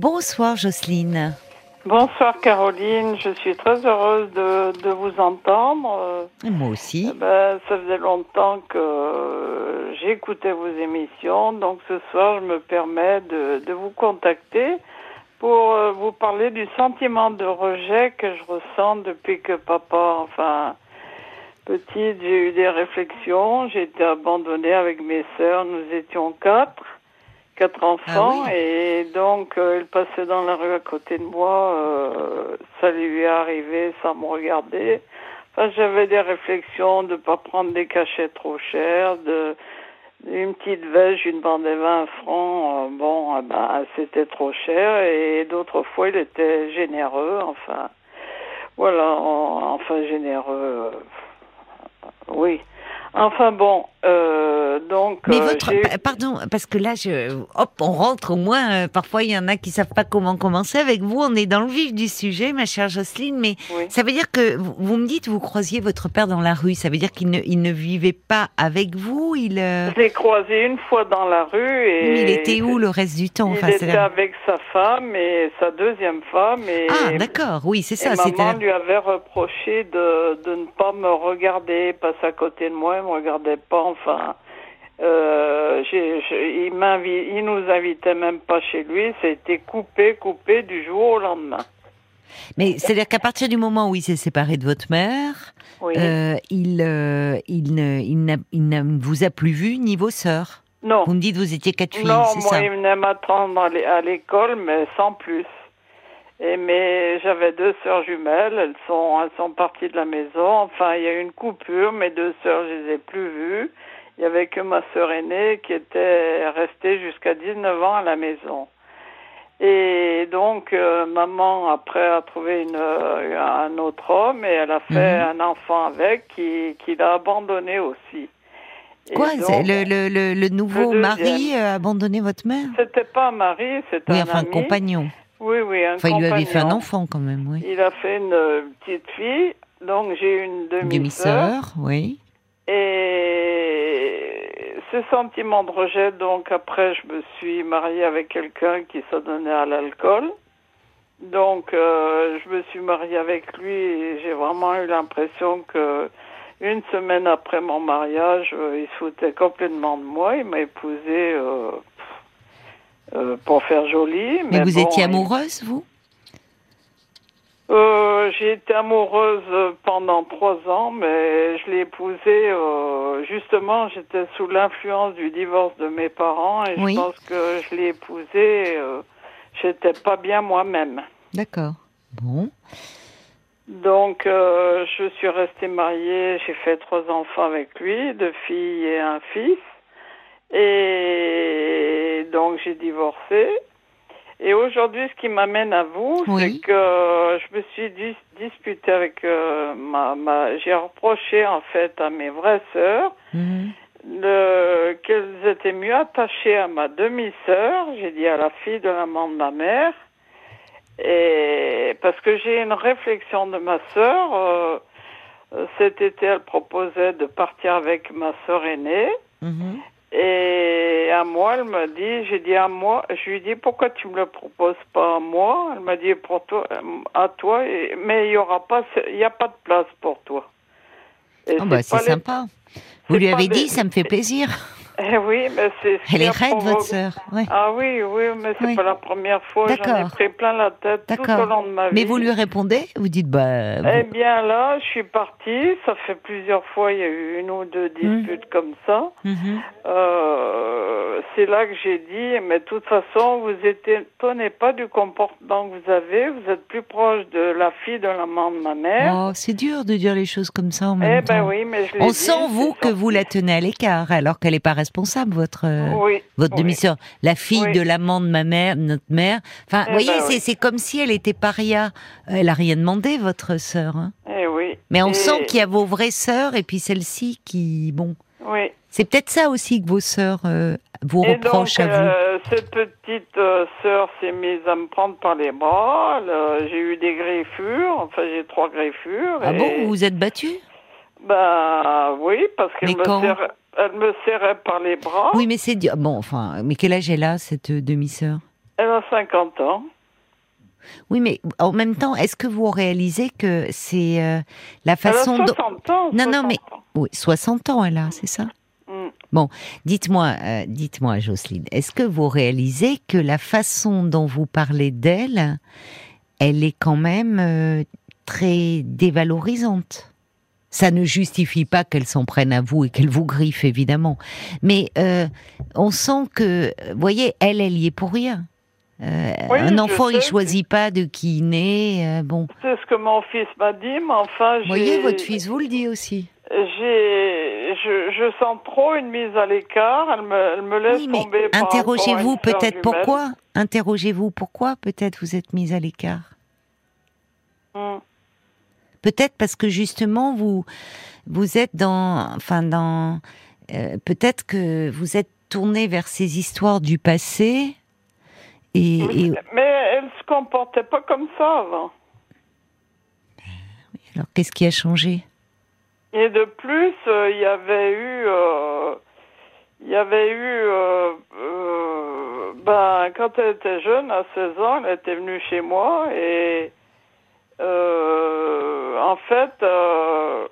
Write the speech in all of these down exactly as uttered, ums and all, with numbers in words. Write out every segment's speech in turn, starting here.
Bonsoir Jocelyne. Bonsoir Caroline, je suis très heureuse de, de vous entendre. Et moi aussi. Eh ben, ça faisait longtemps que j'écoutais vos émissions, donc ce soir je me permets de, de vous contacter pour vous parler du sentiment de rejet que je ressens depuis que papa, enfin petite, j'ai eu des réflexions, j'ai été abandonnée avec mes sœurs, nous étions quatre. Quatre enfants, ah oui. Et donc euh, il passait dans la rue à côté de moi, euh, ça lui est arrivé sans me regarder. Enfin, j'avais des réflexions de ne pas prendre des cachets trop chers, de une petite veste, une bande de vingt francs, euh, bon, euh, ben, c'était trop cher, et d'autres fois il était généreux, enfin, voilà, en, enfin généreux, euh, oui. Enfin bon, euh, donc... Mais euh, votre... j'ai... Pardon, parce que là, je... hop, on rentre au moins, euh, parfois il y en a qui savent pas comment commencer. Avec vous, on est dans le vif du sujet, ma chère Jocelyne, mais oui. Ça veut dire que, vous, vous me dites, vous croisiez votre père dans la rue, ça veut dire qu'il ne, il ne vivait pas avec vous, il... Euh... Je l'ai croisé une fois dans la rue et... Mais il était où le reste du temps? Il enfin, était c'est la... avec sa femme et sa deuxième femme et... Ah, d'accord, oui, c'est ça. Et c'était maman la... lui avait reproché de, de ne pas me regarder, passer à côté de moi, il me regardait pas, enfin... Euh, j'ai, j'ai, il, il nous invitait même pas chez lui, c'était coupé, coupé du jour au lendemain. Mais c'est-à-dire qu'à partir du moment où il s'est séparé de votre mère, oui. euh, il, euh, il, ne, il, n'a, il ne vous a plus vu ni vos sœurs. Non. Vous me dites vous étiez quatre filles, non, c'est moi, ça? il venait m'attendre à l'école, mais sans plus. Et mais j'avais deux sœurs jumelles, elles sont, elles sont parties de la maison. Enfin, il y a eu une coupure, mes deux sœurs, je les ai plus vues. Il y avait que ma sœur aînée qui était restée jusqu'à dix-neuf ans à la maison. Et donc, euh, maman, après, a trouvé une, euh, un autre homme et elle a fait mmh. un enfant avec qui, qui l'a abandonné aussi. Et Quoi donc, le, le, le, le nouveau le mari a abandonné votre mère? C'était pas un mari, c'était oui, un enfin, ami. un compagnon. Oui, oui, un enfin, compagnon. Il lui avait fait un enfant quand même, oui. Il a fait une euh, petite fille, donc j'ai eu une demi-sœur. Demi-sœur, oui. Et ce sentiment de rejet, donc après je me suis mariée avec quelqu'un qui se donnait à l'alcool. Donc euh, je me suis mariée avec lui et j'ai vraiment eu l'impression que une semaine après mon mariage, euh, il se foutait complètement de moi. Il m'a épousée euh, euh, pour faire joli. Mais, mais vous bon, étiez amoureuse, il... vous? Euh, j'ai été amoureuse pendant trois ans, mais je l'ai épousée, euh, justement, j'étais sous l'influence du divorce de mes parents et oui. Je pense que je l'ai épousée, euh, j'étais pas bien moi-même. D'accord, bon. Donc, euh, je suis restée mariée, j'ai fait trois enfants avec lui, deux filles et un fils, et donc j'ai divorcé. Et aujourd'hui, ce qui m'amène à vous, oui. c'est que je me suis dis, disputée avec euh, ma, ma... J'ai reproché, en fait, à mes vraies sœurs mm-hmm. le, qu'elles étaient mieux attachées à ma demi-sœur. J'ai dit à la fille de l'amant de ma mère. Et parce que j'ai une réflexion de ma sœur. Euh, cet été, elle proposait de partir avec ma sœur aînée. Mm-hmm. Et à moi, elle m'a dit, j'ai dit à moi, je lui ai dit, pourquoi tu me le proposes pas à moi? Elle m'a dit, pour toi, à toi, mais il y aura pas, il y a pas de place pour toi. Et oh bah c'est les... sympa. Vous lui avez dit, les... ça me fait plaisir. Eh oui, mais c'est... Elle est raide, votre sœur. Ouais. Ah oui, oui, mais c'est oui. pas la première fois. D'accord. J'en ai pris plein la tête D'accord. tout au long de ma vie. Mais vous lui répondez? Vous dites, bah... Vous... Eh bien là, je suis partie. Ça fait plusieurs fois, il y a eu une ou deux disputes mmh. comme ça. Mmh. Euh, c'est là que j'ai dit, mais de toute façon, vous étonnez pas du comportement que vous avez. Vous êtes plus proche de la fille de l'amant de ma mère. Oh, c'est dur de dire les choses comme ça en même eh temps. Ben oui, mais je l'ai On dit, sent, vous, que vous la tenez à l'écart, alors qu'elle n'est pas responsable, votre, oui, votre oui. demi-sœur. La fille oui. de l'amant de ma mère, notre mère. Enfin, vous eh voyez, ben c'est, oui. c'est comme si elle était paria. Elle n'a rien demandé, votre sœur. Hein. Eh oui. Mais on et... sent qu'il y a vos vraies sœurs et puis celle-ci qui, bon... Oui. C'est peut-être ça aussi que vos sœurs euh, vous et reprochent donc, à vous. Euh, cette petite euh, sœur s'est mise à me prendre par les bras. Elle, j'ai eu des griffures. Enfin, j'ai trois griffures. Ah et... bon, vous vous êtes battu? Ben oui, parce qu'elle me, serrait, elle me serrait par les bras. Oui, mais c'est dur. Bon, enfin, mais quel âge elle a, cette demi-sœur? Elle a cinquante ans. Oui, mais en même temps, est-ce que vous réalisez que c'est euh, la façon... Elle a soixante ans. Non, non, mais... ans. Oui, soixante ans, elle a, c'est ça? Mm. Bon, dites-moi, euh, dites-moi, Jocelyne, est-ce que vous réalisez que la façon dont vous parlez d'elle, elle est quand même euh, très dévalorisante? Ça ne justifie pas qu'elle s'en prenne à vous et qu'elle vous griffe, évidemment. Mais euh, on sent que, vous voyez, elle, elle y est pour rien. Euh, Oui, un enfant, sais, il choisit pas de qui il naît. Euh, bon. C'est ce que mon fils m'a dit, mais enfin, j'ai... Vous voyez, votre fils vous le dit aussi. J'ai, je, je sens trop une mise à l'écart. Elle me, elle me laisse oui, mais tomber. Interrogez-vous peut-être jumelle. pourquoi. Interrogez-vous pourquoi peut-être vous êtes mise à l'écart. Hmm. Peut-être parce que justement vous vous êtes dans, enfin dans, euh, peut-être que vous êtes tourné vers ces histoires du passé. Et, mais, et... mais elle se comportait pas comme ça avant. Alors qu'est-ce qui a changé? Et de plus, euh, il y avait eu, euh, il y avait eu, euh, euh, ben quand elle était jeune, à seize ans, elle était venue chez moi et euh, en fait, euh,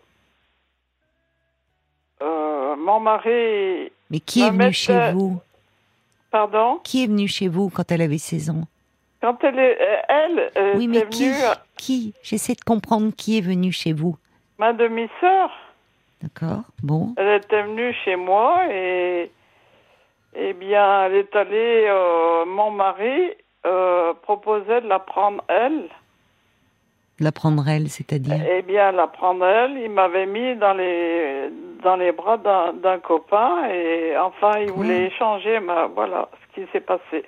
euh, mon mari. Mais qui est venu mettait... chez vous? Pardon? Qui est venu chez vous quand elle avait seize ans? Quand elle est, elle, elle oui, mais est qui, venue... qui? J'essaie de comprendre qui est venu chez vous. Ma demi-sœur. D'accord, bon. Elle était venue chez moi et, eh bien, elle est allée, euh, mon mari euh, proposait de la prendre elle. De la prendre elle, c'est-à-dire? Eh bien, la prendre elle, il m'avait mis dans les, dans les bras d'un, d'un copain et enfin, il Quoi? voulait échanger, ma, voilà ce qui s'est passé.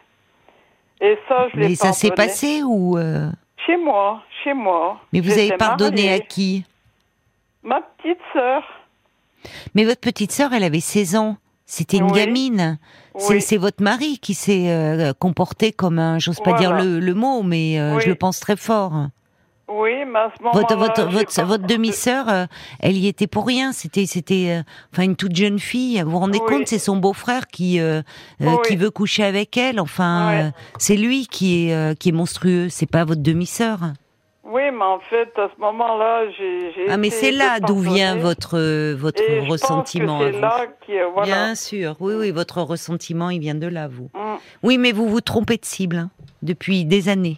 Et ça, je l'ai Mais ça pardonné. s'est passé ou... Euh... Chez moi, chez moi. Mais vous J'étais avez pardonné mariée. À qui? Ma petite sœur. Mais votre petite sœur, elle avait seize ans. C'était une oui. gamine. Oui. C'est, c'est votre mari qui s'est euh, comporté comme un... J'ose pas voilà. dire le, le mot, mais euh, oui. je le pense très fort. Oui, mais à ce moment-là... Votre, votre, votre, votre demi-sœur, euh, elle y était pour rien. C'était, c'était, euh, enfin, une toute jeune fille. Vous vous rendez oui. compte, c'est son beau-frère qui, euh, euh, oui. qui veut coucher avec elle. Enfin, oui. euh, c'est lui qui est, euh, qui est monstrueux. C'est pas votre demi-sœur. Oui, mais en fait, à ce moment-là, j'ai... j'ai ah, mais c'est là d'où vient votre, votre et ressentiment. Je pense que c'est là qui, voilà. Bien sûr, oui, oui, votre ressentiment, il vient de là, vous. Mm. Oui, mais vous vous trompez de cible, hein, depuis des années.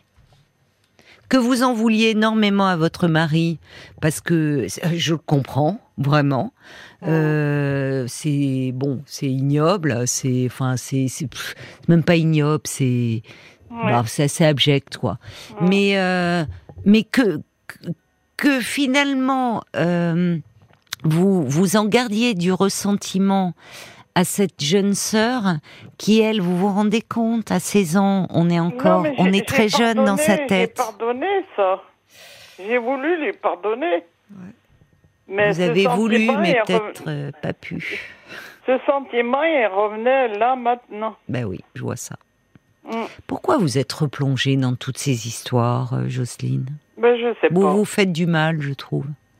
Que vous en vouliez énormément à votre mari, parce que je le comprends vraiment. Mmh. Euh, c'est bon, c'est ignoble, c'est, enfin, c'est, c'est pff, même pas ignoble, c'est, ouais. bah, c'est assez abject, quoi. Mmh. Mais, euh, mais que, que, que finalement, euh, vous vous en gardiez du ressentiment à cette jeune sœur qui, elle, vous vous rendez compte, à seize ans, on est encore, non, on est très jeune dans sa tête. J'ai pardonné ça. J'ai voulu lui pardonner. Ouais. Mais vous avez voulu, mais peut-être reven... euh, pas pu. Ce sentiment, il revenait là, maintenant. Ben oui, je vois ça. Mm. Pourquoi vous êtes replongée dans toutes ces histoires, euh, Jocelyne? Ben, je sais vous, pas. Vous faites du mal, je trouve.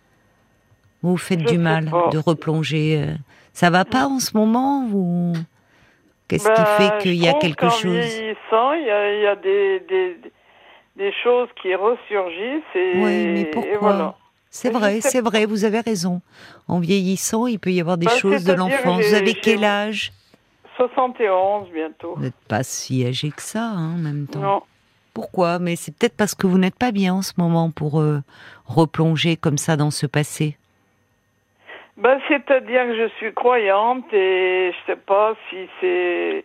Vous, vous faites je du mal pas. de replonger... Euh... Ça va pas en ce moment ou qu'est-ce ben, qui fait qu'il y a quelque chose? Vieillissant, il y a, il y a des, des, des choses qui ressurgissent et, oui, mais pourquoi? Et voilà. C'est vrai, c'est pas. vrai, vous avez raison. En vieillissant, il peut y avoir des ben, choses de l'enfance. Vous avez quel âge? soixante et onze bientôt. Vous n'êtes pas si âgé que ça, hein, en même temps. Non. Pourquoi? Mais c'est peut-être parce que vous n'êtes pas bien en ce moment pour euh, replonger comme ça dans ce passé. Ben, c'est-à-dire que je suis croyante et je sais pas si c'est...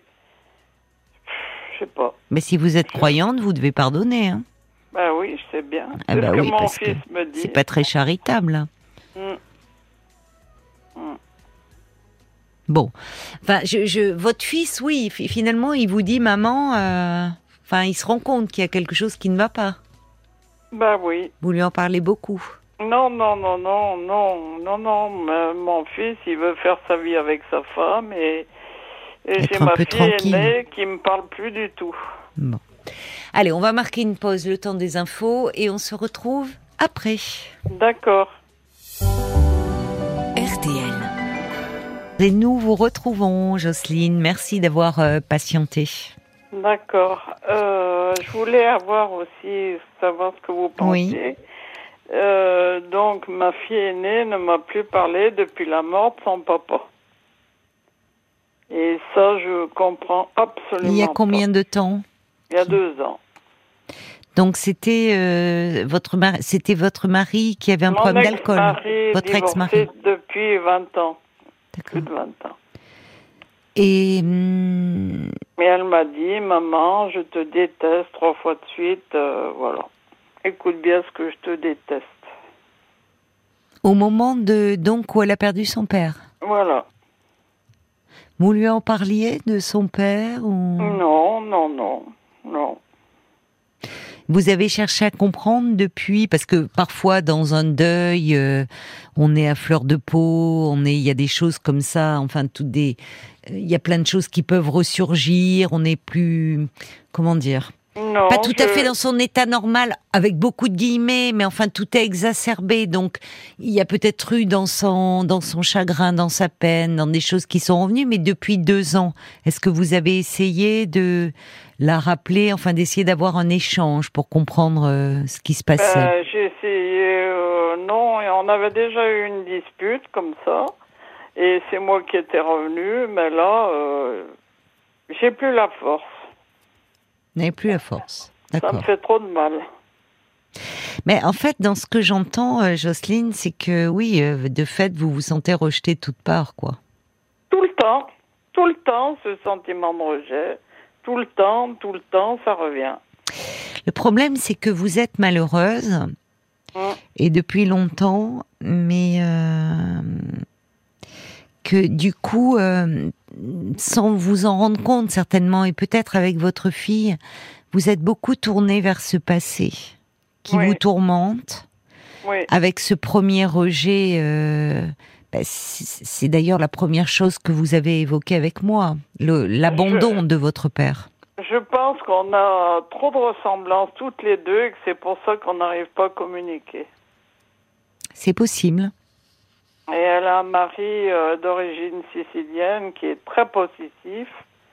Je sais pas. Mais si vous êtes croyante, vous devez pardonner, hein. Ben oui, je sais bien. Ah ben ce oui, que mon parce fils que me dit. C'est pas très charitable, hein. Mm. Mm. Bon. Enfin, je, je, votre fils, oui, finalement, il vous dit, maman, euh... enfin, il se rend compte qu'il y a quelque chose qui ne va pas. Ben oui. Vous lui en parlez beaucoup. Non, non, non, non, non, non, non. Mais mon fils, il veut faire sa vie avec sa femme et, et j'ai ma fille tranquille. aînée qui me parle plus du tout. Bon. Allez, on va marquer une pause, le temps des infos, et on se retrouve après. D'accord. R T L. Et nous vous retrouvons, Jocelyne. Merci d'avoir euh, patienté. D'accord. Euh, je voulais avoir aussi, savoir ce que vous pensez. Oui. Euh, donc, ma fille aînée ne m'a plus parlé depuis la mort de son papa. Et ça, je comprends absolument pas. Il y a combien pas. de temps? Il y a deux ans. Donc c'était euh, votre mari, c'était votre mari qui avait un Mon problème d'alcool. ex-mari Votre divorcé ex-mari. depuis vingt ans. D'accord. Plus de vingt ans. Et hum, Mais elle m'a dit, maman, je te déteste trois fois de suite. Euh, voilà. Écoute bien ce que je te déteste. au moment de donc où elle a perdu son père, Voilà. vous lui en parliez de son père ou Non, non, non, non. vous avez cherché à comprendre depuis, parce que parfois dans un deuil, euh, on est à fleur de peau, on est, il y a des choses comme ça, enfin toutes des, euh, il y a plein de choses qui peuvent ressurgir, on n'est plus, comment dire, Non, pas tout je... à fait dans son état normal, avec beaucoup de guillemets, mais enfin tout est exacerbé, donc il y a peut-être eu dans son, dans son chagrin, dans sa peine, dans des choses qui sont revenues, mais depuis deux ans, est-ce que vous avez essayé de la rappeler, enfin d'essayer d'avoir un échange pour comprendre euh, ce qui se passait? Ben, j'ai essayé, euh, non, et on avait déjà eu une dispute comme ça, et c'est moi qui étais revenue, mais là, euh, j'ai plus la force. Vous n'avez plus la force. Ça D'accord. me fait trop de mal. Mais en fait, dans ce que j'entends, euh, Jocelyne, c'est que oui, euh, de fait, vous vous sentez rejetée de toutes parts, quoi. Tout le temps, tout le temps, ce sentiment de rejet, tout le temps, tout le temps, ça revient. Le problème, c'est que vous êtes malheureuse, Mmh. et depuis longtemps, mais euh, que du coup, euh, sans vous en rendre compte certainement, et peut-être avec votre fille, vous êtes beaucoup tournée vers ce passé qui Oui. vous tourmente, Oui, avec ce premier rejet. Euh, bah, c'est, c'est d'ailleurs la première chose que vous avez évoquée avec moi, le, l'abandon Je- de votre père. je pense qu'on a trop de ressemblances toutes les deux et que c'est pour ça qu'on n'arrive pas à communiquer. C'est possible. Et elle a un mari euh, d'origine sicilienne qui est très positif.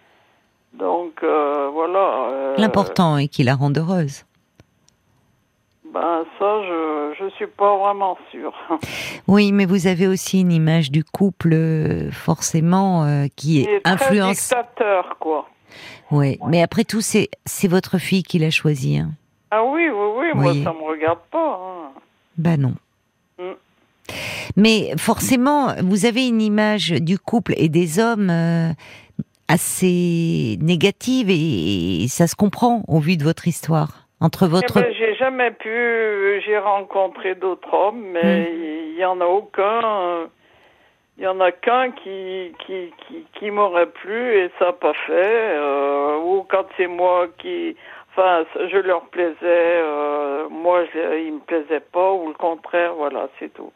Donc, euh, voilà. euh, L'important est qu'il la rende heureuse. Ben, ça, je je suis pas vraiment sûre. Oui, mais vous avez aussi une image du couple, euh, forcément, euh, qui Il est est très influence. dictateur, quoi. Oui, mais après tout, c'est c'est votre fille qui l'a choisi. Hein. Ah oui, oui, oui, moi, Oui. ça me regarde pas. Hein. Bah non. Mm. Mais forcément, vous avez une image du couple et des hommes euh, assez négative et, et ça se comprend au vu de votre histoire. Entre Eh votre... ben, j'ai jamais pu. J'ai rencontré d'autres hommes, mais il y en a aucun. euh, Il y en a qu'un qui qui qui, qui m'aurait plu et ça n'a pas fait. euh, ou quand c'est moi qui, enfin, je leur plaisais, euh, moi je, ils me plaisaient pas ou le contraire. Voilà, c'est tout.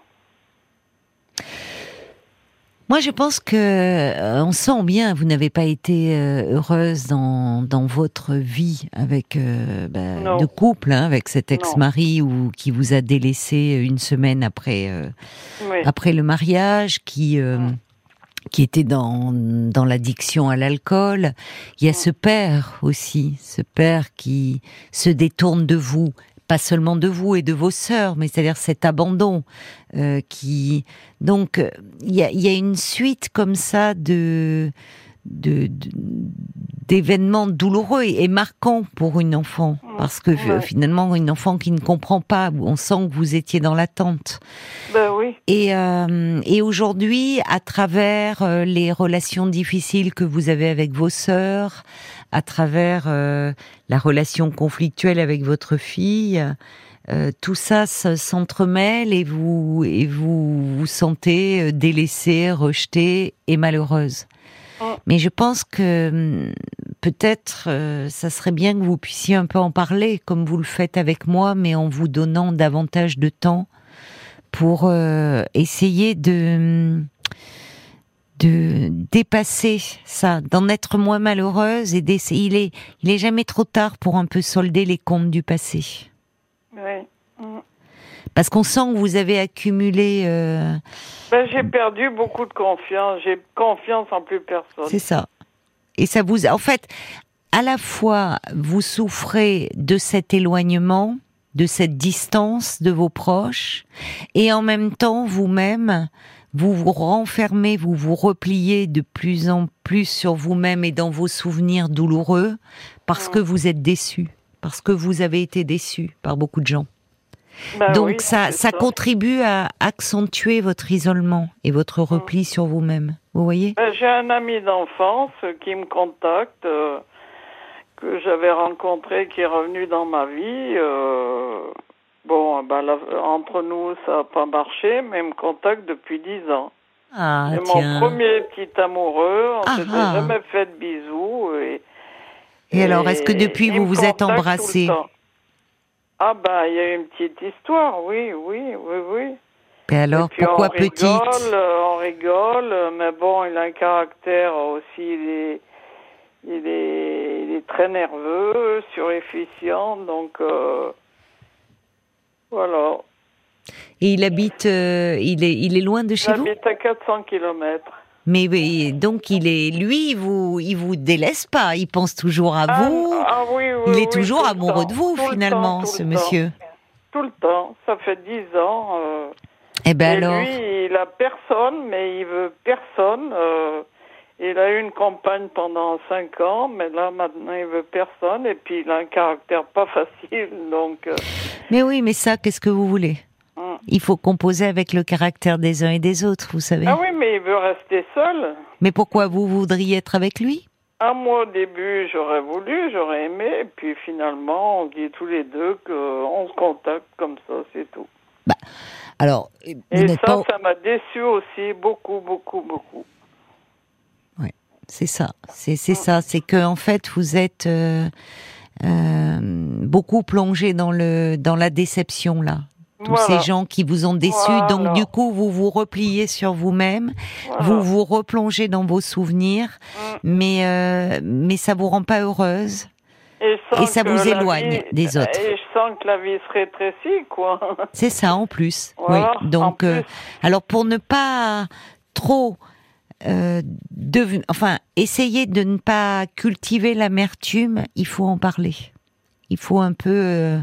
Moi, je pense que euh, on sent bien, vous n'avez pas été euh, heureuse dans dans votre vie avec euh, bah, Non. de couple, hein, avec cet Non. ex-mari ou qui vous a délaissé une semaine après euh, Oui. après le mariage, qui euh, qui était dans dans l'addiction à l'alcool. Il y a ce père aussi, ce père qui se détourne de vous, pas seulement de vous et de vos sœurs, mais c'est-à-dire cet abandon euh, qui donc euh, il y a il y a une suite comme ça de de, de- d'événements douloureux et, et marquants pour une enfant parce que euh, Ouais. finalement une enfant qui ne comprend pas, on sent que vous étiez dans l'attente. Ben oui. Et, euh, et aujourd'hui, à travers euh, les relations difficiles que vous avez avec vos sœurs, à travers euh, la relation conflictuelle avec votre fille, euh, tout ça se- s'entremêle et vous et vous vous sentez euh, délaissée, rejetée et malheureuse. Mm. Mais je pense que hum, peut-être euh, ça serait bien que vous puissiez un peu en parler, comme vous le faites avec moi, mais en vous donnant davantage de temps pour euh, essayer de de dépasser ça, d'en être moins malheureuse et d'essayer. Il est il est jamais trop tard pour un peu solder les comptes du passé, Oui. Mm. parce qu'on sent que vous avez accumulé. Euh, Ben, j'ai perdu beaucoup de confiance. J'ai confiance en plus personne. c'est ça. Et ça vous, en fait, à la fois vous souffrez de cet éloignement, de cette distance de vos proches, et en même temps vous-même, vous vous renfermez, vous vous repliez de plus en plus sur vous-même et dans vos souvenirs douloureux, parce que vous êtes déçu, parce que vous avez été déçu par beaucoup de gens. Ben Donc oui, ça, ça, ça contribue à accentuer votre isolement et votre repli mmh. sur vous-même. Vous voyez ? ben, J'ai un ami d'enfance qui me contacte, euh, que j'avais rencontré, qui est revenu dans ma vie. Euh, bon, ben, là, entre nous, ça n'a pas marché, mais il me contacte depuis dix ans. Ah, C'est tiens. mon premier petit amoureux. On ah, s'était ah. jamais fait de bisous. Et, et, et alors, est-ce que depuis vous vous êtes embrassés ? Ah ben, il y a une petite histoire, oui, oui, oui, oui. Et alors, et puis pourquoi on rigole, petite ? On rigole, mais bon, il a un caractère aussi, il est, il est, il est très nerveux, surefficient, donc euh, voilà. Et il habite, euh, il est, il est loin de chez il vous ? Il habite à quatre cents kilomètres. Mais, mais donc il est, lui, il vous, il vous délaisse pas. Il pense toujours à ah, vous. Ah, oui, oui, il est oui, toujours amoureux de vous, finalement, temps, ce monsieur. Tout le temps. Ça fait dix ans. Euh, et ben et alors. lui, il a personne, mais il veut personne. Euh, il a eu une compagne pendant cinq ans, mais là maintenant il veut personne. Et puis il a un caractère pas facile, donc. Euh... Mais oui, mais ça, qu'est-ce que vous voulez ? Il faut composer avec le caractère des uns et des autres, vous savez. Ah oui, mais il veut rester seul. Mais pourquoi vous voudriez être avec lui ? Ah, moi, au début, j'aurais voulu, j'aurais aimé, et puis finalement, on dit tous les deux qu'on se contacte comme ça, c'est tout. Bah, alors, et ça, pas... ça m'a déçu aussi, beaucoup, beaucoup, beaucoup. Oui, c'est ça, c'est, c'est mmh. ça, c'est que en fait, vous êtes euh, euh, beaucoup plongé dans, le, dans la déception, là. Tous voilà. ces gens qui vous ont déçus, voilà. Donc du coup vous vous repliez sur vous-même, voilà. Vous vous replongez dans vos souvenirs, mmh. mais euh, mais ça vous rend pas heureuse et, et ça vous éloigne vie, des autres. Et je sens que la vie se rétrécit, quoi. C'est ça en plus. Voilà, oui. Donc en plus. Euh, alors pour ne pas trop euh, deven... enfin essayer de ne pas cultiver l'amertume, il faut en parler. Il faut un peu euh,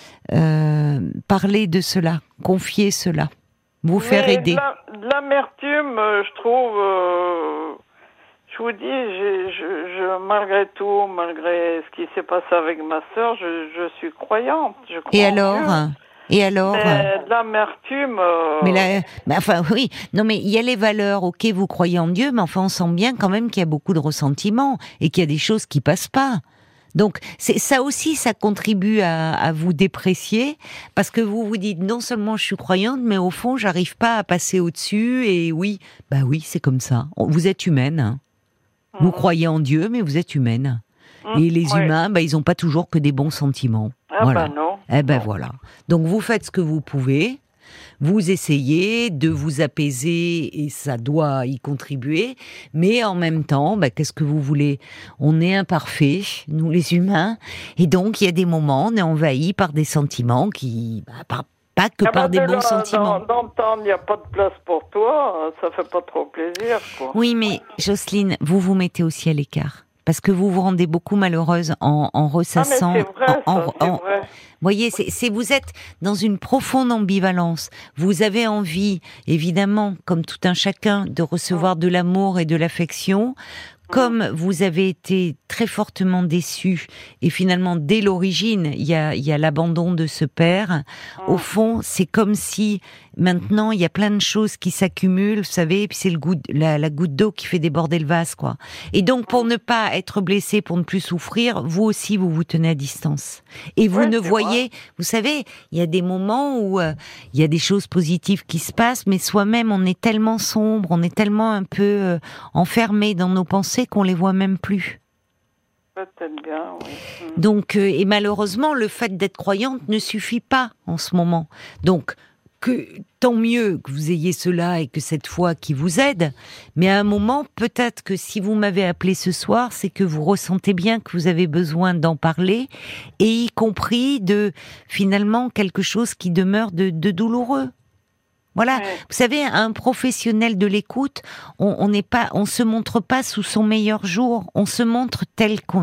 Euh, parler de cela, confier cela, vous faire Mais aider. De, la, de l'amertume, euh, je trouve, euh, je vous dis, je, je, je, malgré tout, malgré ce qui s'est passé avec ma sœur, je, je suis croyante. Je crois Et alors Et alors Mais de l'amertume... Euh... Mais là, mais enfin oui, non mais il y a les valeurs, ok, vous croyez en Dieu, mais enfin on sent bien quand même qu'il y a beaucoup de ressentiment et qu'il y a des choses qui passent pas. Donc c'est ça aussi, ça contribue à, à vous déprécier parce que vous vous dites non seulement je suis croyante, mais au fond j'arrive pas à passer au-dessus. Et oui, bah oui, c'est comme ça. Vous êtes humaine. Hein. Mmh. Vous croyez en Dieu, mais vous êtes humaine. Mmh, et les ouais. humains, bah ils ont pas toujours que des bons sentiments. Ah voilà. bah non. Eh ben non. voilà. Donc vous faites ce que vous pouvez. Vous essayez de vous apaiser et ça doit y contribuer, mais en même temps, bah, qu'est-ce que vous voulez ? On est imparfaits, nous les humains, et donc il y a des moments, on est envahi par des sentiments qui, bah, par, pas que ah par bah des de bons là, sentiments. Dans, d'entendre, il n'y a pas de place pour toi, ça fait pas trop plaisir, quoi. Oui, mais Jocelyne, vous vous mettez aussi à l'écart. Parce que vous vous rendez beaucoup malheureuse en, en ressassant. Ah mais c'est vrai, en, ça, en, c'est en, vrai. Voyez, c'est, c'est vous êtes dans une profonde ambivalence. Vous avez envie, évidemment, comme tout un chacun, de recevoir de l'amour et de l'affection. Comme vous avez été très fortement déçu et finalement dès l'origine il y a il y a l'abandon de ce père, au fond c'est comme si maintenant il y a plein de choses qui s'accumulent, vous savez, et puis c'est le goût, la, la goutte d'eau qui fait déborder le vase, quoi. Et donc pour ne pas être blessé, pour ne plus souffrir, vous aussi vous vous tenez à distance et vous ouais, ne voyez, vrai. Vous savez, il y a des moments où euh, il y a des choses positives qui se passent, mais soi-même on est tellement sombre, on est tellement un peu euh, enfermé dans nos pensées qu'on les voit même plus. Peut-être bien, oui. Mmh. Donc, euh, et malheureusement, le fait d'être croyante ne suffit pas en ce moment. Donc, que tant mieux que vous ayez cela et que cette foi qui vous aide, mais à un moment, peut-être que si vous m'avez appelé ce soir, c'est que vous ressentez bien que vous avez besoin d'en parler, et y compris de, finalement, quelque chose qui demeure de, de douloureux. Voilà, ouais. Vous savez, un professionnel de l'écoute, on, on n'est pas, on se montre pas sous son meilleur jour, on se montre tel qu'on,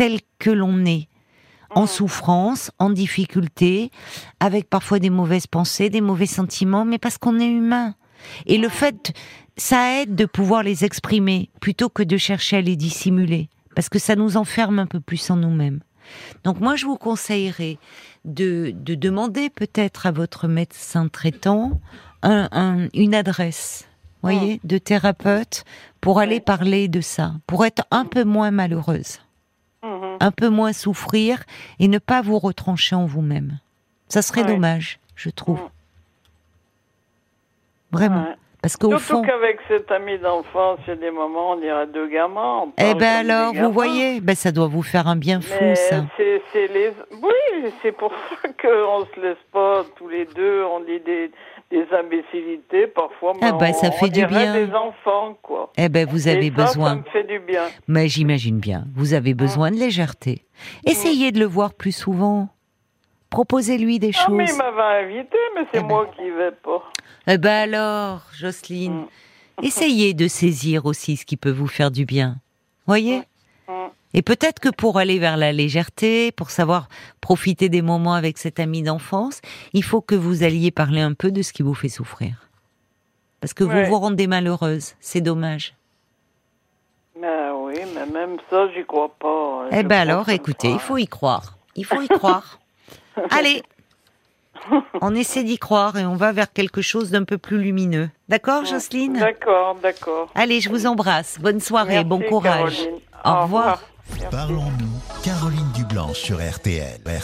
tel que l'on est, en souffrance, en difficulté, avec parfois des mauvaises pensées, des mauvais sentiments, mais parce qu'on est humain. Et le fait, ça aide de pouvoir les exprimer, plutôt que de chercher à les dissimuler, parce que ça nous enferme un peu plus en nous-mêmes. Donc moi, je vous conseillerais de, de demander peut-être à votre médecin traitant un, un, une adresse, voyez, de thérapeute, pour aller parler de ça, pour être un peu moins malheureuse. Un peu moins souffrir et ne pas vous retrancher en vous-même. Ça serait ouais. dommage, je trouve. Vraiment. Ouais. Parce qu'au Surtout fond... qu'avec cet ami d'enfance, il y a des moments, on dirait deux gamins. Eh ben alors, vous voyez, ben ça doit vous faire un bien fou, Mais ça. C'est, c'est les... Oui, c'est pour ça qu'on se laisse pas tous les deux, on dit des, des imbécilités, parfois, mais eh ben, on, ça fait on du bien. des enfants, quoi. Eh ben, vous avez Et ça, besoin. ça me fait du bien. Mais j'imagine bien, vous avez besoin mmh. de légèreté. Essayez mmh. de le voir plus souvent. Proposez-lui des ah, choses. Mais il m'avait invité, mais c'est eh moi ben. qui y vais pas. Eh ben alors, Jocelyne, mmh. essayez de saisir aussi ce qui peut vous faire du bien. Voyez mmh. Et peut-être que pour aller vers la légèreté, pour savoir profiter des moments avec cet ami d'enfance, il faut que vous alliez parler un peu de ce qui vous fait souffrir. Parce que ouais. vous vous rendez malheureuse, c'est dommage. Ben oui, mais même ça, j'y crois pas. Eh ben alors, écoutez, il faut y croire. Il faut y croire. Allez, on essaie d'y croire et on va vers quelque chose d'un peu plus lumineux. D'accord, Jocelyne ? D'accord, d'accord. Allez, je vous embrasse. Bonne soirée, Merci, bon courage. Caroline. Au revoir. Parlons-nous, Caroline Dublanche sur R T L.